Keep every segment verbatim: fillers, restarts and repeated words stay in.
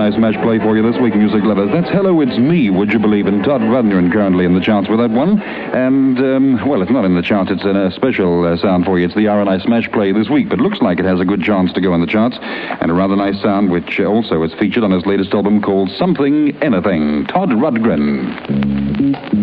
I Smash play for you this week, music lovers. That's Hello, It's Me, Would You Believe in? Todd Rundgren currently in the charts with that one. And, um, well, it's not in the charts. It's a special uh, sound for you. It's the R and I Smash play this week, but looks like it has a good chance to go in the charts. And a rather nice sound, which also is featured on his latest album called Something Anything. Todd Rundgren.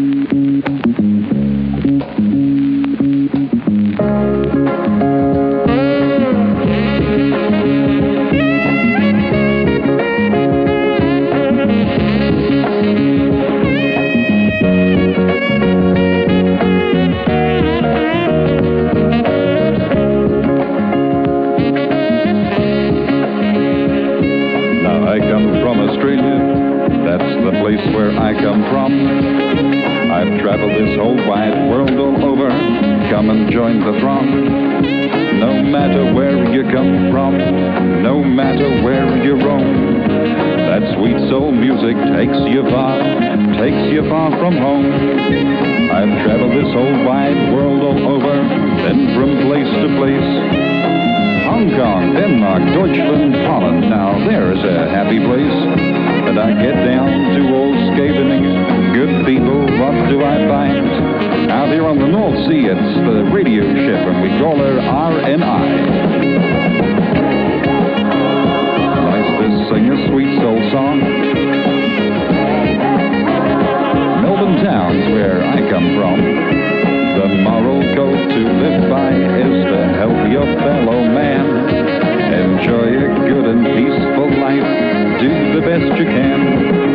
Where I come from, I've traveled this whole wide world all over. Come and join the throng. No matter where you come from, no matter where you roam, that sweet soul music takes you far, takes you far from home. I've traveled this whole wide world all over, then from place to place. Hong Kong, Denmark, Deutschland, Holland. Now there's a happy place. And I get down to old Skavening. Good people, what do I find? Out here on the North Sea, it's the radio ship, and we call her R and I. Nice to sing a sweet soul song. Melbourne town's where I come from. The moral code to live by is to help your fellow man. Enjoy a good and peaceful life. Do the best you can.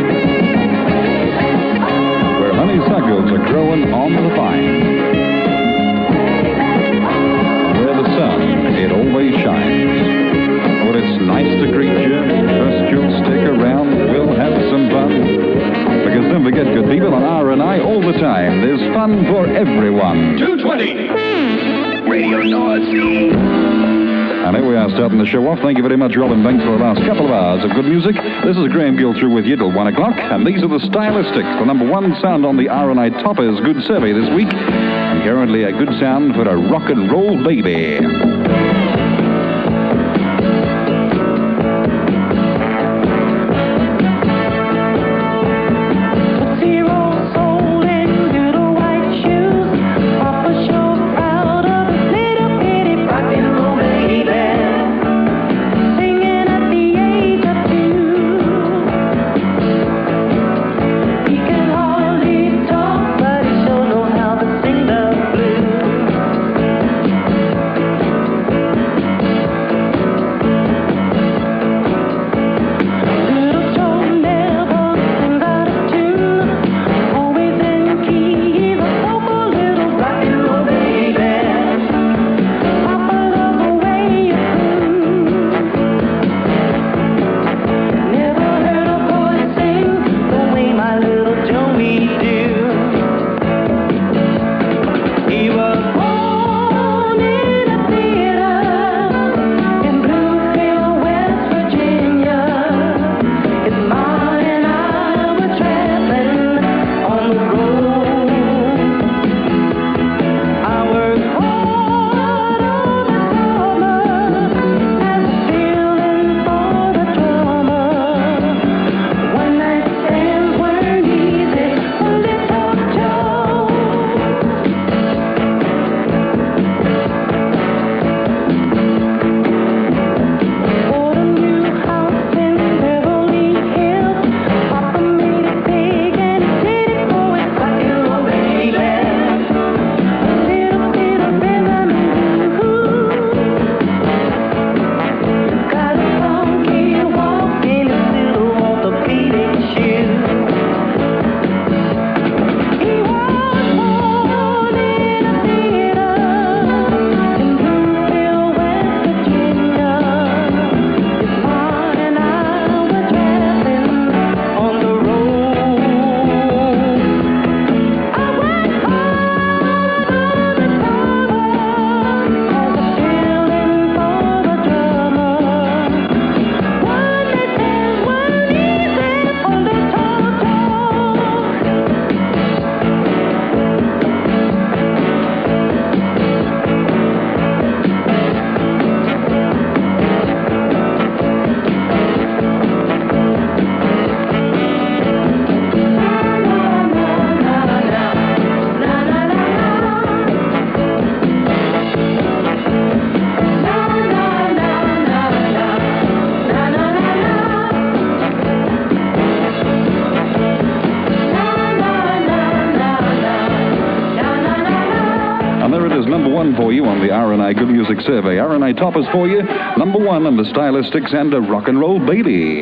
Where honeysuckles are growing on the vine. Where the sun, it always shines. But it's nice to greet you. First you'll stick around, we'll have some fun. Because don't forget, good people, on R and I all the time. There's fun for everyone. two twenty. Radio North Sea. And here we are starting the show off. Thank you very much, Robin Banks, for the last couple of hours of good music. This is Graham Gill through with you till one o'clock. And these are the Stylistics. The number one sound on the R and I Toppers Good Survey this week. And currently a good sound for a rock and roll baby. is number one for you on the R and I Good Music Survey. R and I toppers for you, number one on the Stylistics and a Rock and Roll Baby.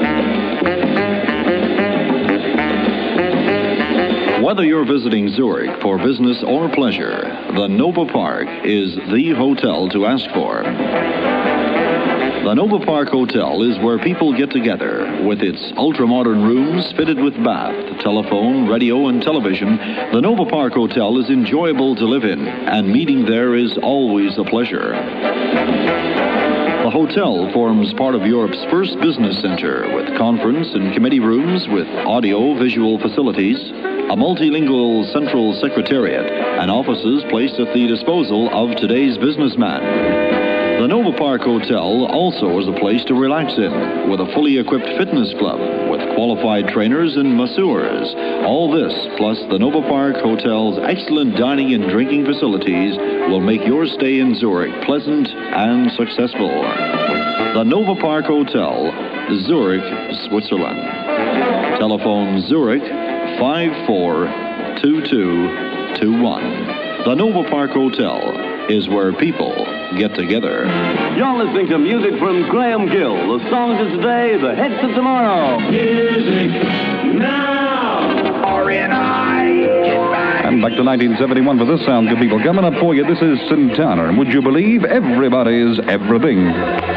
Whether you're visiting Zurich for business or pleasure, the Nova Park is the hotel to ask for. The Nova Park Hotel is where people get together. With its ultra-modern rooms fitted with bath, telephone, radio, and television, the Nova Park Hotel is enjoyable to live in, and meeting there is always a pleasure. The hotel forms part of Europe's first business center, with conference and committee rooms with audio-visual facilities, a multilingual central secretariat, and offices placed at the disposal of today's businessman. The Nova Park Hotel also is a place to relax in, with a fully equipped fitness club, with qualified trainers and masseurs. All this, plus the Nova Park Hotel's excellent dining and drinking facilities, will make your stay in Zurich pleasant and successful. The Nova Park Hotel, Zurich, Switzerland. Telephone Zurich five four two two two one. The Nova Park Hotel is where people get together. You're listening to music from Graham Gill. The songs of today, the hits of tomorrow. Music now. R and I, get back. And back to nineteen seventy-one for this sound, good people. Coming up for you, this is Santana. And would you believe everybody's everything?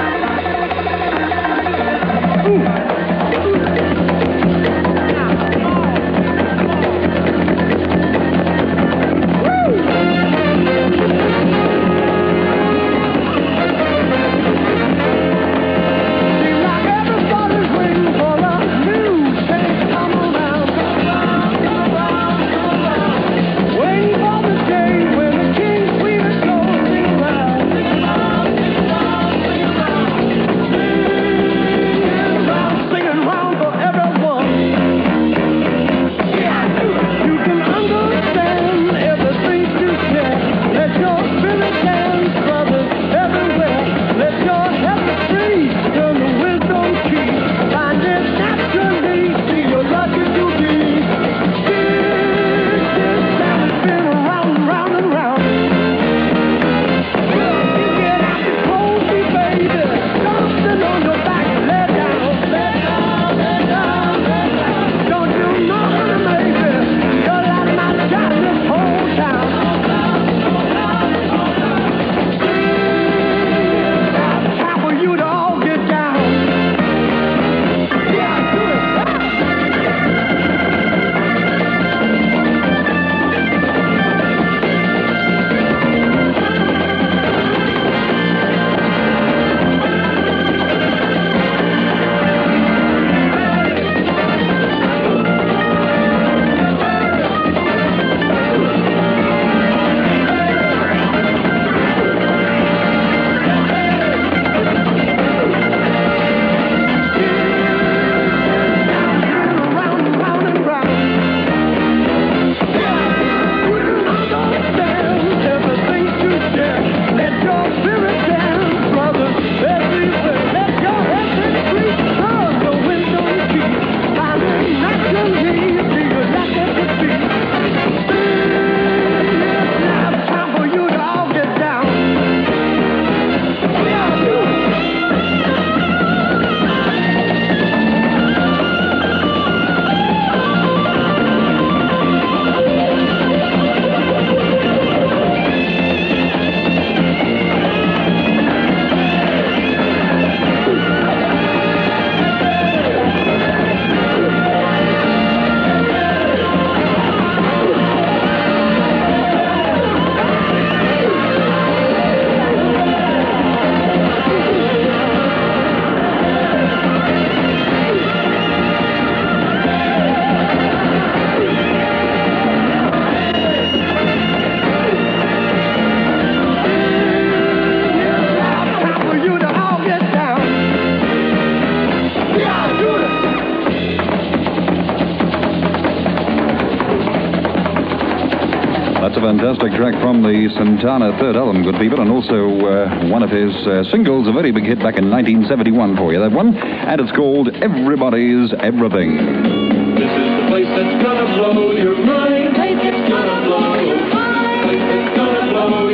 That's a fantastic track from the Santana third album, good people, and also uh, one of his uh, singles, a very big hit back in nineteen seventy-one for you, that one, and it's called Everybody's Everything. This is the place that's gonna blow your mind. Place that's gonna blow your mind. Place that's gonna blow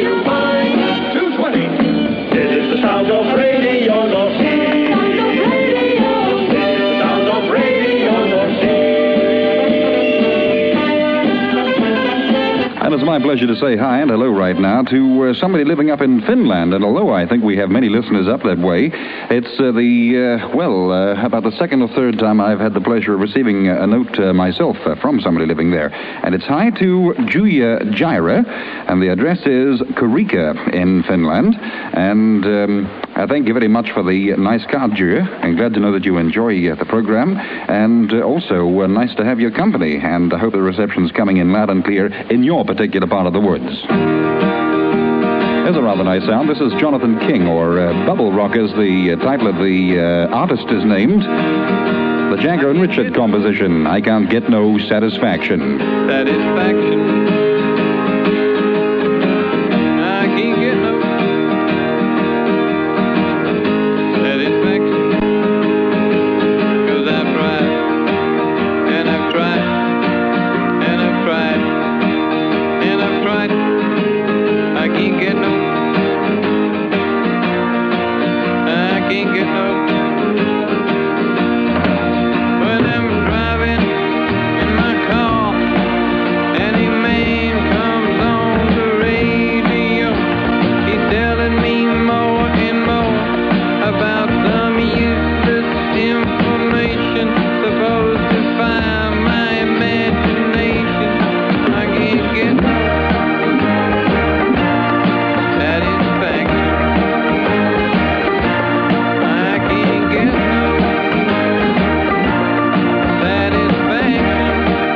And it's my pleasure to say hi and hello right now to uh, somebody living up in Finland. And although I think we have many listeners up that way, it's uh, the, uh, well, uh, about the second or third time I've had the pleasure of receiving a note uh, myself uh, from somebody living there. And it's hi to Julia Jaira, and the address is Kurika in Finland. And um, I thank you very much for the nice card, Julia. I'm glad to know that you enjoy uh, the program. And uh, also uh, nice to have your company. And I hope the reception's coming in loud and clear in your particular part of the woods. There's a rather nice sound. This is Jonathan King, or uh, Bubble Rock as the uh, title of the uh, artist is named. The Jagger and Richard composition, I Can't Get No Satisfaction. Satisfaction. I can't get no satisfaction. 'Cause I've tried, and I've tried, and I've tried, and I've tried. I can't get no, I can't get no. When I'm driving in my car, any man comes on the radio, he's telling me more and more about some useless information supposed to fire my imagination. I can't get no satisfaction. I can't get no satisfaction.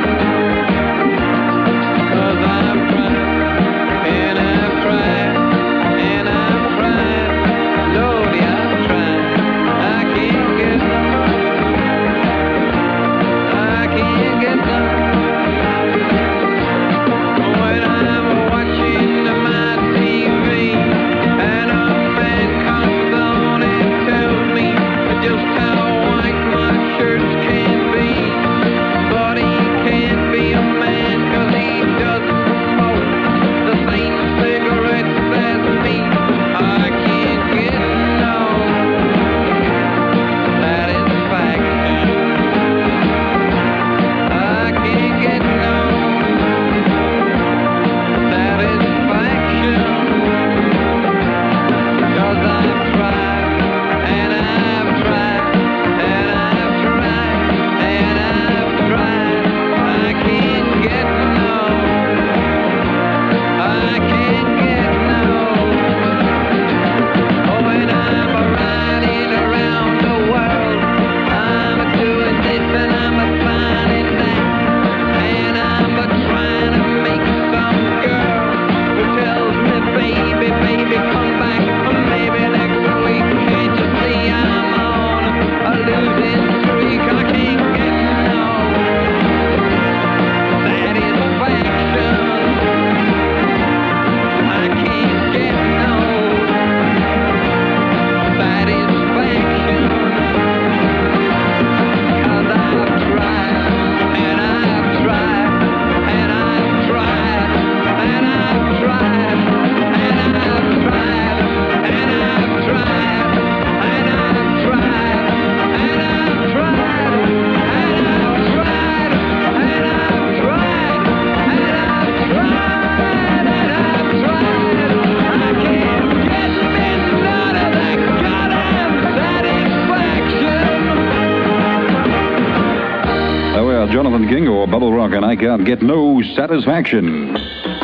'Cause I've tried, and I've tried, and I've tried. Lordy, I've tried. I can't get no, I can't get no. When I'm watching my T V, and a man comes on and tells me just how white my shirts can be. But he can't be a man 'cause he doesn't smoke the same cigarettes as me. I can't get no satisfaction. I can't get no satisfaction. 'Cause I've tried, and I've tried, and I've tried, and I've tried. I can't get no, I can't get no. Oh, and I'm riding around the world, I'm doing this and I'm finding that, and I'm trying to make some girl who tells me, baby, baby, come back, maybe next week. Can't you see I'm on a losing streak? I can't get no satisfaction. I can't get no satisfaction. 'Cause I've tried, and I've tried, and I've tried, and I've tried, and I've tried, and I've tried, and I've tried, and I've tried, and I've tried, and I've tried, and I've tried, and I've tried. I can't get me none of that goddamn satisfaction. There we are, Jonathan King, or Bubble Rock, and I Can't Get No Satisfaction.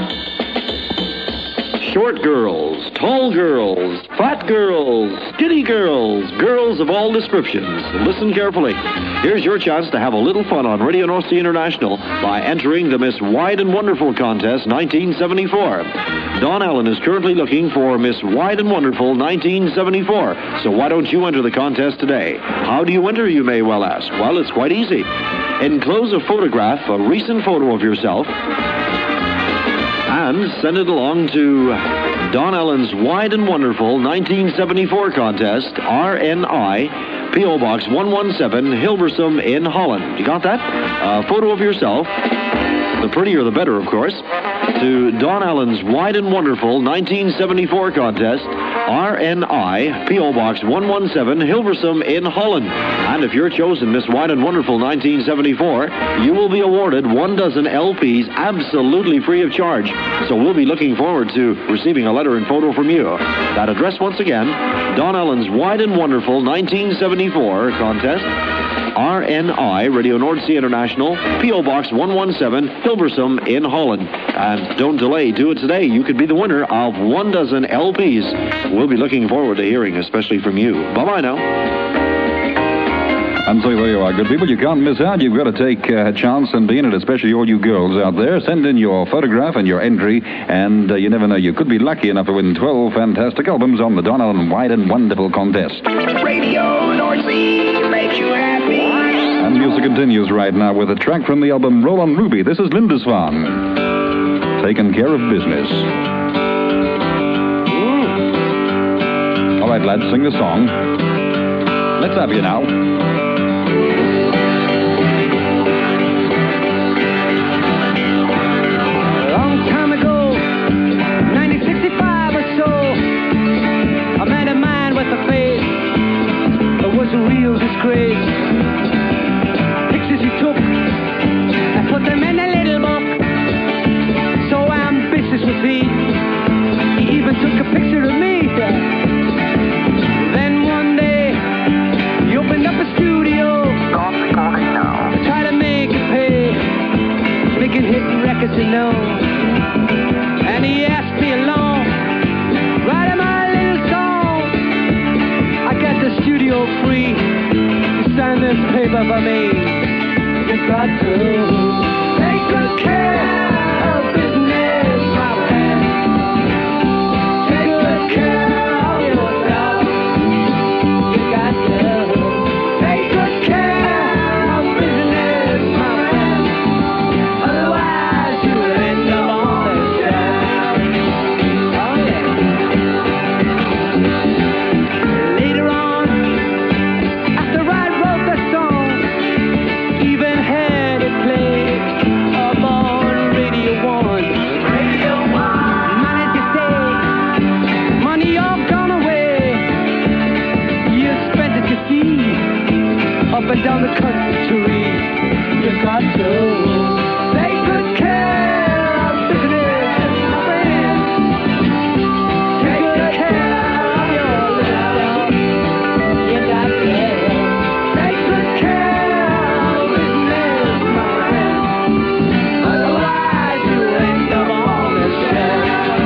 Short girls, tall girls, fat girls, skinny girls, girls of all descriptions. Listen carefully. Here's your chance to have a little fun on Radio North Sea International by entering the Miss Wide and Wonderful Contest nineteen seventy-four. Don Allen is currently looking for Miss Wide and Wonderful nineteen seventy-four. So why don't you enter the contest today? How do you enter, you may well ask? Well, it's quite easy. Enclose a photograph, a recent photo of yourself, and send it along to Don Allen's Wide and Wonderful nineteen seventy-four Contest, R N I, P O Box one one seven, Hilversum in Holland. You got that? A photo of yourself, the the prettier the better, of course, to Don Allen's Wide and Wonderful nineteen seventy-four contest, R N I, P O Box one one seven, Hilversum in Holland. And if you're chosen Miss Wide and Wonderful nineteen seventy-four, you will be awarded one dozen L Ps absolutely free of charge. So we'll be looking forward to receiving a letter and photo from you. That address once again, Don Allen's Wide and Wonderful nineteen seventy-four contest, R N I, Radio Nordsea International, P O Box one one seven, Hilversum in Holland. And don't delay, do it today. You could be the winner of one dozen L Ps. We'll be looking forward to hearing, especially from you. Bye-bye now. And so there you are, good people. You can't miss out. You've got to take uh, a chance and be in it, especially all you girls out there. Send in your photograph and your entry, and uh, you never know, you could be lucky enough to win twelve fantastic albums on the Don Allen Wide and Wonderful contest. Radio Nordsea makes you happy. And music continues right now with a track from the album Roll on Ruby. This is Lindisfarne, Taking Care of Business. Ooh. All right, lads, sing the song. Let's have you now. Was a real disgrace. Pictures he took and put them in a little book. So ambitious was he. He even took a picture of me. Then one day he opened up a studio to try to make it pay, making hit records, you know. And he asked me along, write my little song. I got the studio free. You sign this paper for me. You got to take good care of business, my friend. Take good care of yourself. You got to take good care of business, my friend. Otherwise you'll end up on the shelf. Oh yeah. Later on, after I wrote the song, even had it played up on Radio One. Radio One. Managed to say, money all gone away. You spent it, you see, up and down the country. You got to take good care of business, my friend. Take good care of your little. You got to take good care of business, my friend. Otherwise you end up on the shelf.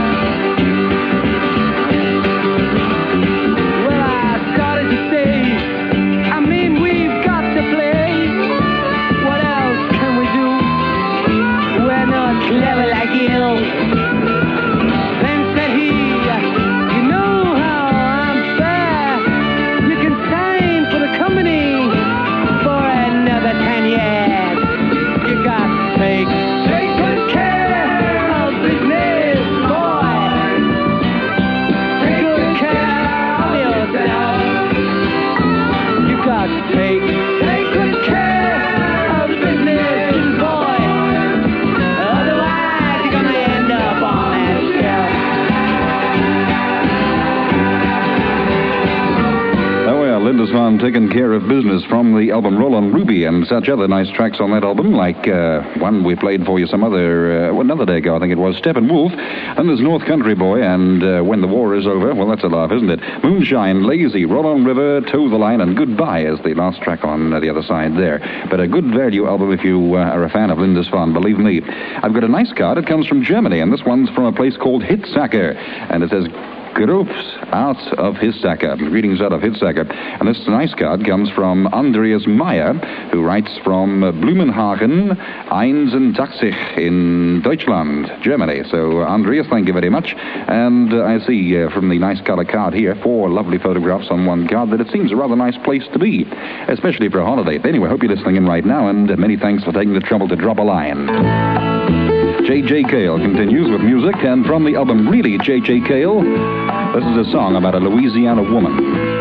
Well, I started to say, I mean, we've got to play. What else can we do? We're not clever like you. Then said he, you know how I'm fair. You can sign for the company for another ten years. You got to take, take good care of business, boy. Take good care of yourself. You got to take, take good care of business, boy. Otherwise you're gonna end up on that shelf. Oh, well, Lindisfarne taking care of business from the album Roll on Ruby, and such other nice tracks on that album, like uh, one we played for you some other, uh, well, another day ago, I think it was, Steppenwolf. And there's North Country Boy, and uh, When the War is Over. Well, that's a laugh, isn't it? Moonshine, Lazy, Roll on River, Toe the Line, and Goodbye is the last track on uh, the other side there. But a good value album if you uh, are a fan of Lindisfarne, believe me. I've got a nice card. It comes from Germany, and this one's from a place called Hitzacker. And it says, Groups out of Hitzacker. Greetings out of Hitzacker. And this nice card comes from Andreas Meyer, who writes from uh, Blumenhagen, Einsendachzig in Deutschland, Germany. So, uh, Andreas, thank you very much. And uh, I see uh, from the nice color card here, four lovely photographs on one card, that it seems a rather nice place to be, especially for a holiday. Anyway, hope you're listening in right now, and uh, many thanks for taking the trouble to drop a line. J J. Cale continues with music, and from the album Really J J. Cale, this is a song about a Louisiana woman.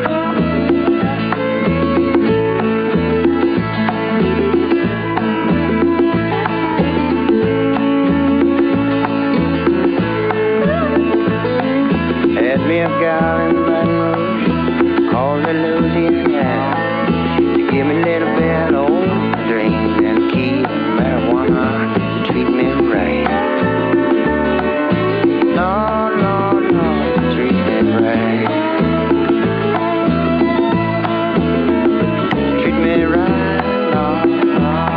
me a gal in Baton Rouge called the Louisiana to give me a little bit of old dreams and keep marijuana to treat me right. Lord, Lord, Lord, treat me right. Treat me right, Lord, Lord.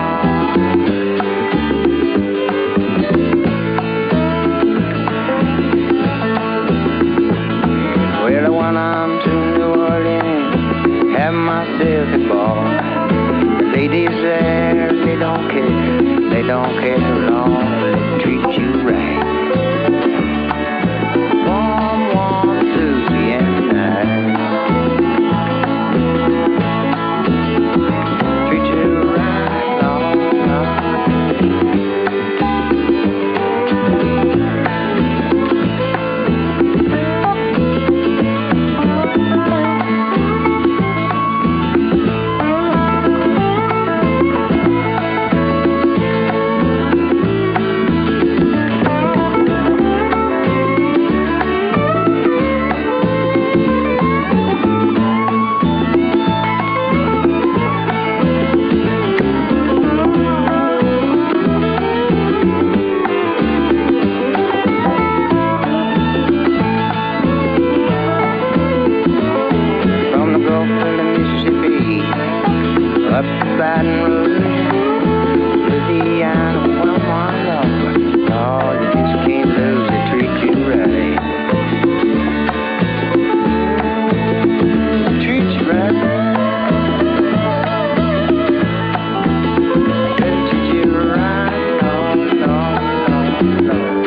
Well, I went on to New Orleans, have myself a ball. The ladies there, they don't care, they don't care at all, they treat you right. Warm, warm, Louisiana night. Treat you right, Lord, Lord. Up to Baton Rouge, Louisiana, one one love. Oh, you just can't lose it, treat you right. Treat you right. Treat you right, Lord, Lord, Lord, Lord.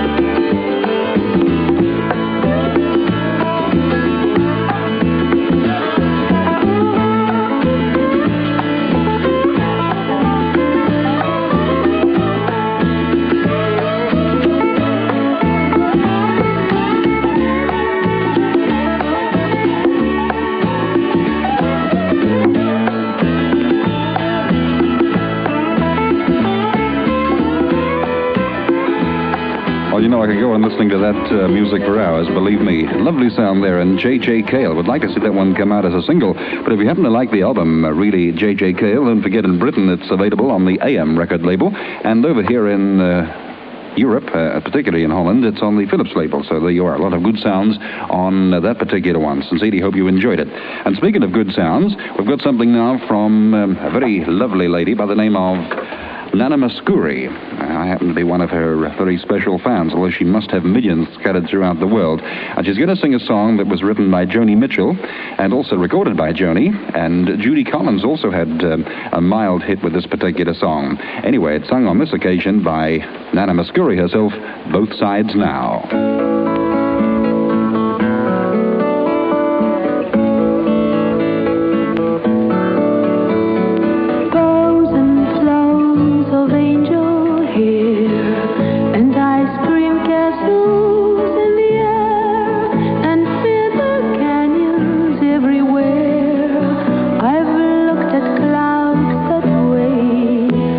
Well, you know, I could go on listening to that uh, music for hours, believe me. Lovely sound there, and J J. Cale. Would like to see that one come out as a single. But if you happen to like the album, uh, really, J J. Cale, don't forget in Britain it's available on the A M record label. And over here in uh, Europe, uh, particularly in Holland, it's on the Philips label. So there you are. A lot of good sounds on uh, that particular one. Sincerely hope you enjoyed it. And speaking of good sounds, we've got something now from um, a very lovely lady by the name of Nana Muscuri. I happen to be one of her very special fans, although she must have millions scattered throughout the world. And she's going to sing a song that was written by Joni Mitchell and also recorded by Joni. And Judy Collins also had um, a mild hit with this particular song. Anyway, it's sung on this occasion by Nana Muscuri herself, Both Sides Now.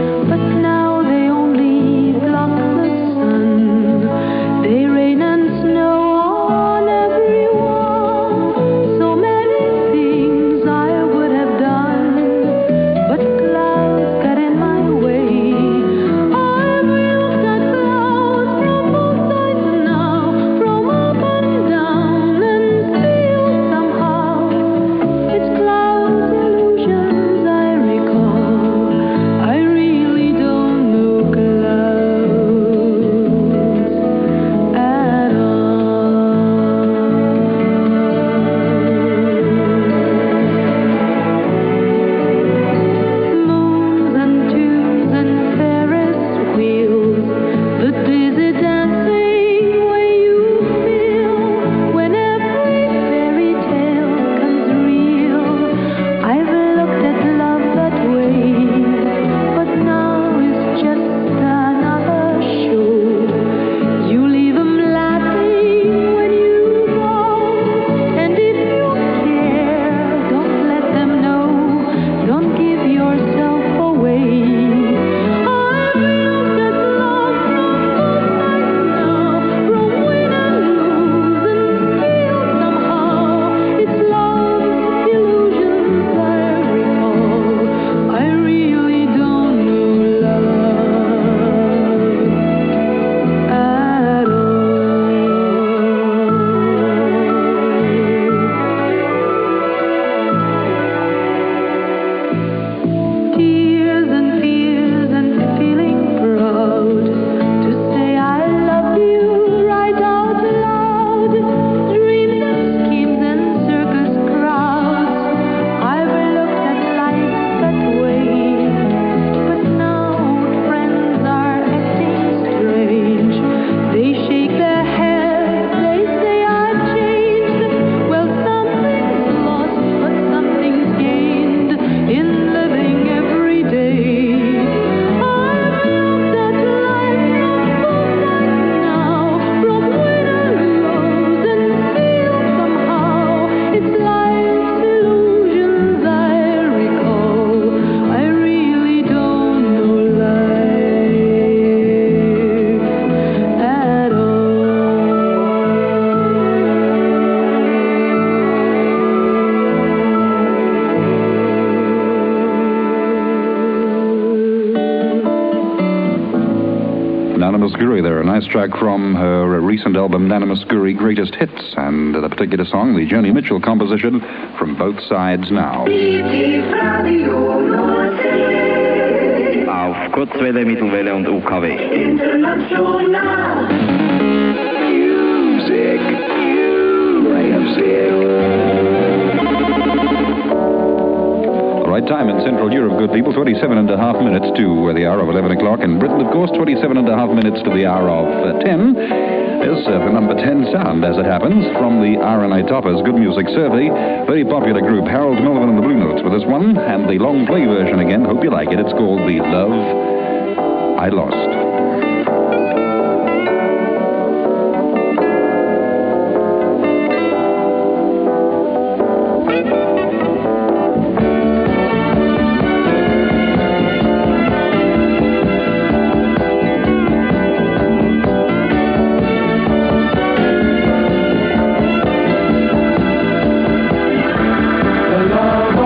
They rain and snow. nice track from her recent album, Nana Muscuri Greatest Hits, and the particular song, the Joni Mitchell composition, From Both Sides Now. Auf Kurzwelle, Mittelwelle und U K W. International. Music. The right time in Central Europe, good people, twenty-seven and a half minutes to uh, the hour of eleven o'clock. In Britain, of course, twenty-seven and a half minutes to the hour of uh, ten. There's uh, the number ten sound, as it happens, from the R and A Toppers Good Music Survey. Very popular group, Harold Melvin and the Blue Notes with this one, and the long play version again. Hope you like it. It's called The Love I Lost.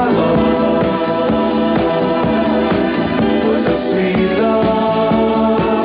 Love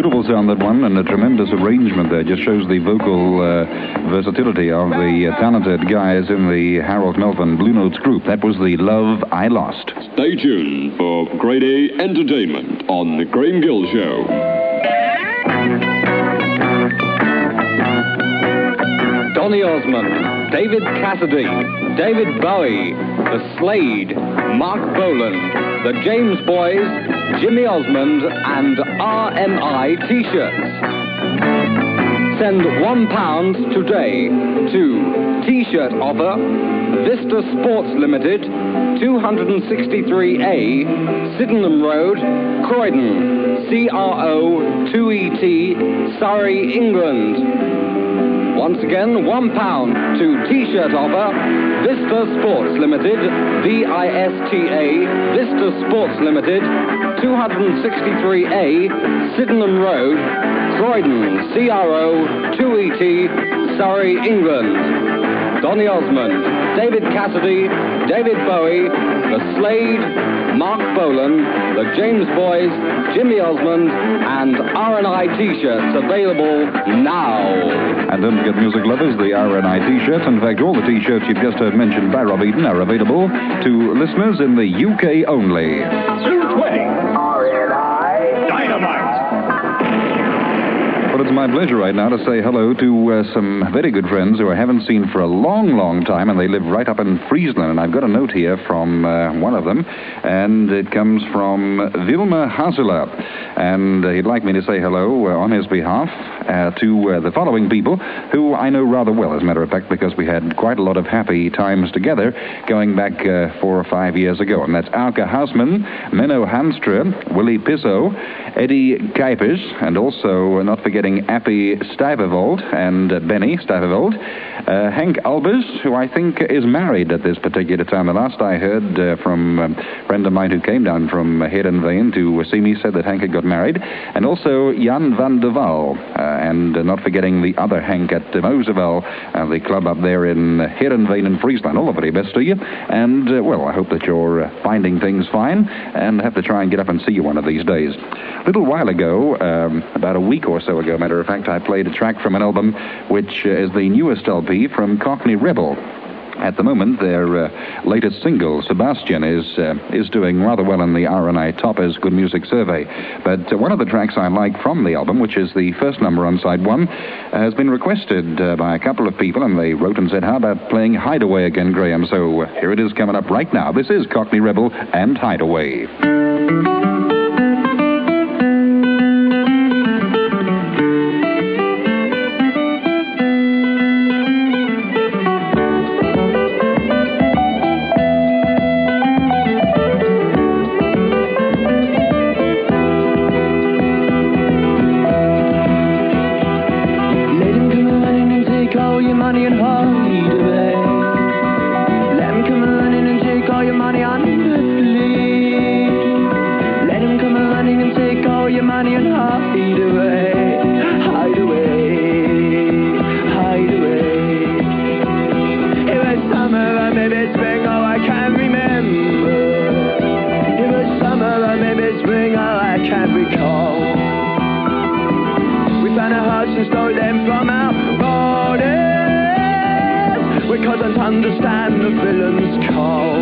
beautiful sound, that one, and a tremendous arrangement there. Just shows the vocal uh, versatility of the uh, talented guys in the Harold Melvin Blue Notes group. That was The Love I Lost. Stay tuned for Grade A Entertainment on The Graham Gill Show. Donny Osmond, David Cassidy, David Bowie, The Slade, Mark Boland, The James Boys, Jimmy Osmond, and R M I T-shirts. Send one pound today to T-shirt offer, Vista Sports Limited, two sixty-three A, Sydenham Road, Croydon, C R O two E T, Surrey, England. Once again, one pound to T-shirt offer, Vista Sports Limited, V I S T A, Vista Sports Limited, two sixty-three A, Sydenham Road, Croydon, C R O two E T, Surrey, England. Donny Osmond, David Cassidy, David Bowie, The Slade, Mark Bolan, The James Boys, Jimmy Osmond, and R and I T-shirts available now. And don't forget, music lovers, the R and I T-shirts. In fact, all the T-shirts you've just heard mentioned by Rob Eden are available to listeners in the U K only. two twenty. R and I Dynamite. Well, it's my pleasure right now to say hello to uh, some very good friends who I haven't seen for a long, long time, and they live right up in Friesland. And I've got a note here from uh, one of them, and it comes from Wilma Hasela. And uh, he'd like me to say hello uh, on his behalf uh, to uh, the following people, who I know rather well, as a matter of fact, because we had quite a lot of happy times together going back uh, four or five years ago. And that's Alka Hausman, Menno Hanstra, Willie Pisso, Eddie Kuipers, and also, uh, not forgetting Appie Stuyverwold and uh, Benny Stuyverwold, uh, Henk Albers, who I think is married at this particular time. The last I heard uh, from a friend of mine who came down from uh, Heerenveen to see me said that Henk had got married, and also Jan van der Waal, uh, and uh, not forgetting the other Henk at uh, Mosevel, uh, the club up there in uh, Heerenveen in Friesland. All the very best to you, and uh, well, I hope that you're uh, finding things fine, and have to try and get up and see you one of these days. A little while ago, um, about a week or so ago, matter of fact, I played a track from an album which uh, is the newest L P from Cockney Rebel. At the moment, their uh, latest single, Sebastian, is uh, is doing rather well in the R and I Toppers Good Music Survey. But uh, one of the tracks I like from the album, which is the first number on side one, has been requested uh, by a couple of people, and they wrote and said, how about playing Hideaway again, Graham? So uh, here it is coming up right now. This is Cockney Rebel and Hideaway. Understand the villain's call.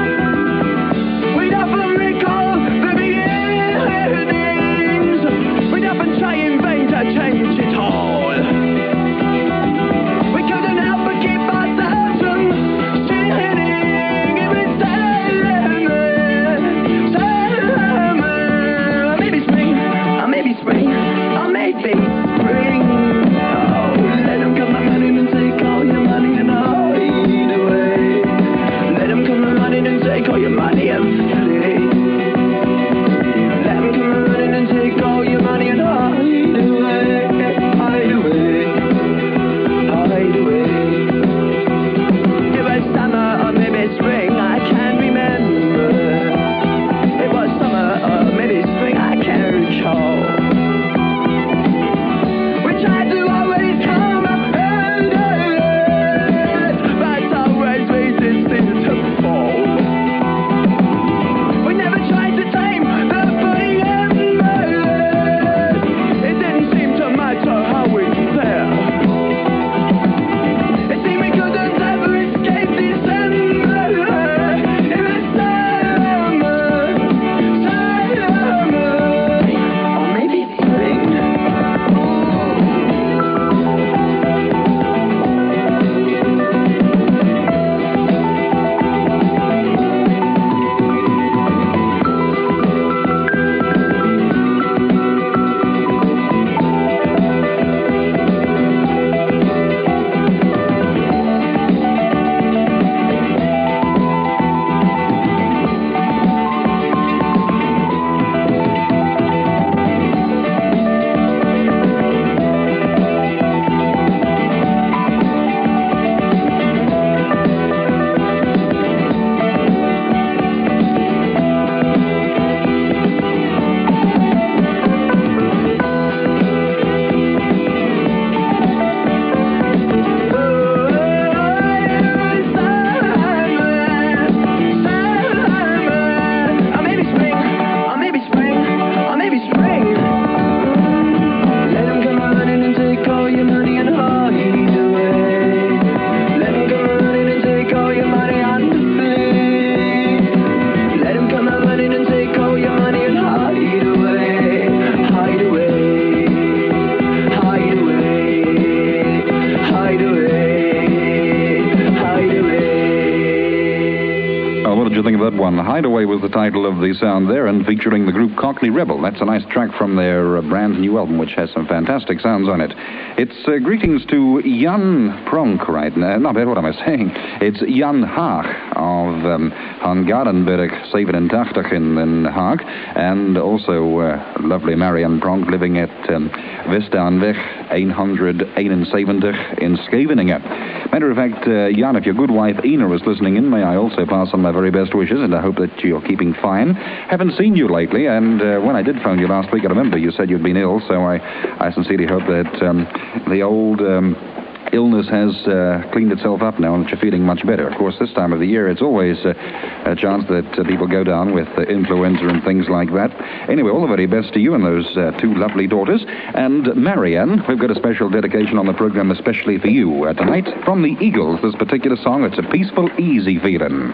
We'd often recall the beginnings. We Hideaway was the title of the sound there, and featuring the group Cockney Rebel. That's a nice track from their uh, brand new album, which has some fantastic sounds on it. It's uh, greetings to Jan Pronk right now. Not bad, what am I saying? It's Jan Haag of um, Han Garenberg sevenenentachtig in Den Haag, and also uh, lovely Marianne Pronk living at um, Westaanweg one seventy-one in Scheveningen. Matter of fact, uh, Jan, if your good wife Ina is listening in, may I also pass on my very best wishes, and I hope that you're keeping fine. Haven't seen you lately, and uh, when I did phone you last week, I remember you said you'd been ill, so I, I sincerely hope that um, the old um, illness has uh, cleaned itself up now and that you're feeling much better. Of course, this time of the year, it's always uh, a chance that uh, people go down with uh, influenza and things like that. Anyway, all the very best to you and those uh, two lovely daughters. And Marianne, we've got a special dedication on the program especially for you uh, tonight. From the Eagles, this particular song, it's a peaceful, easy feeling.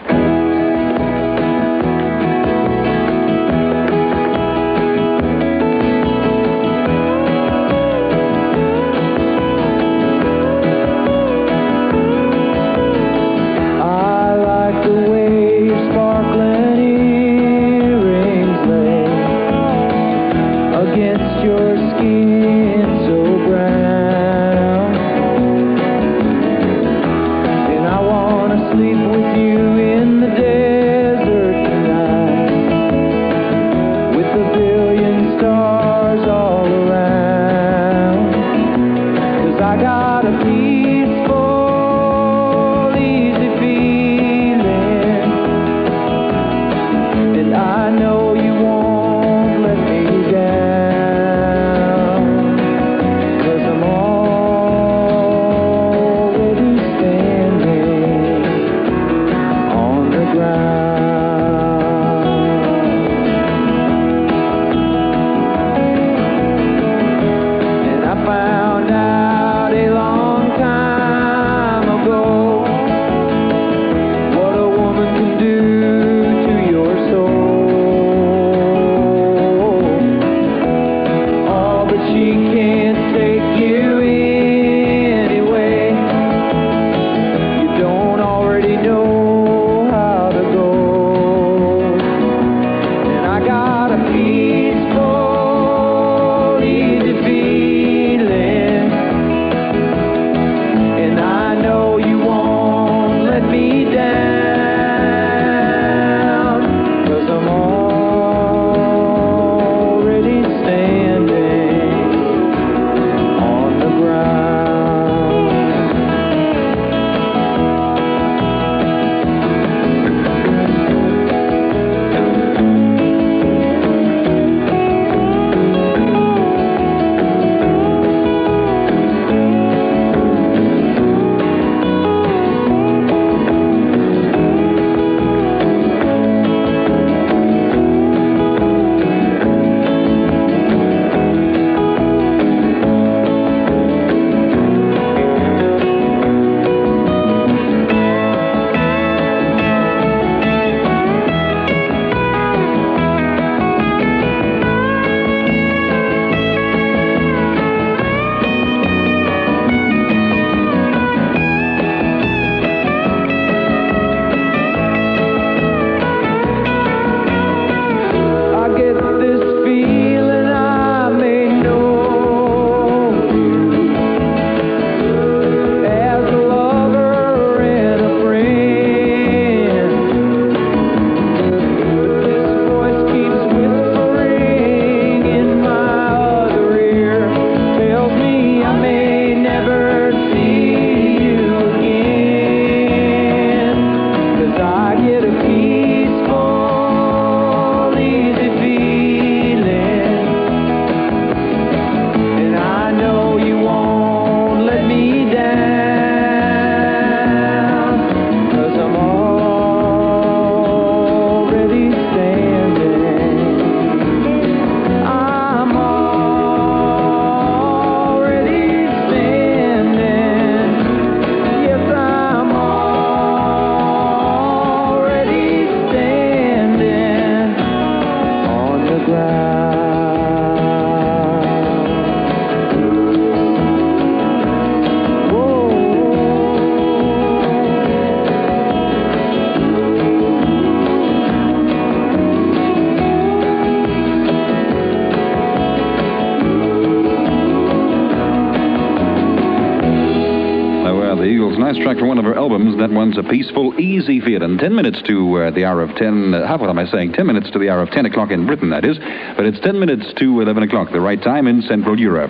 the Eagles. Nice track from one of her albums. That one's A Peaceful, Easy Feeling. Ten minutes to uh, the hour of ten. Uh, how what am I saying? Ten minutes to the hour of ten o'clock in Britain, that is. But it's ten minutes to eleven o'clock, the right time in Central Europe.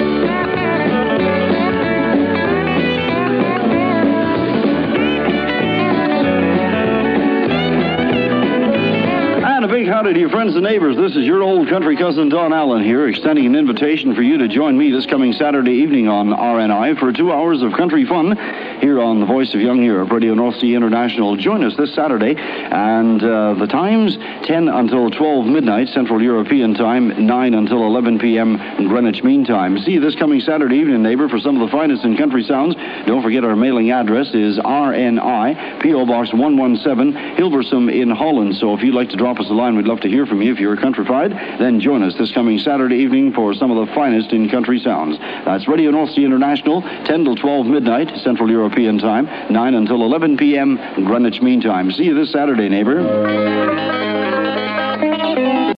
Howdy to your friends and neighbors. This is your old country cousin Don Allen here, extending an invitation for you to join me this coming Saturday evening on R N I for two hours of country fun here on the Voice of Young Europe, Radio North Sea International. Join us this Saturday, and uh, the times ten until twelve midnight Central European Time, nine until eleven p.m. Greenwich Mean Time. See you this coming Saturday evening, neighbor, for some of the finest in country sounds. Don't forget our mailing address is R N I, P O Box one one seven, Hilversum in Holland. So if you'd like to drop us a line, we'd love to hear from you. If you're countrified, then join us this coming Saturday evening for some of the finest in country sounds. That's Radio North Sea International, ten till twelve midnight Central European Time, nine until eleven p.m. Greenwich Mean Time. See you this Saturday, neighbor.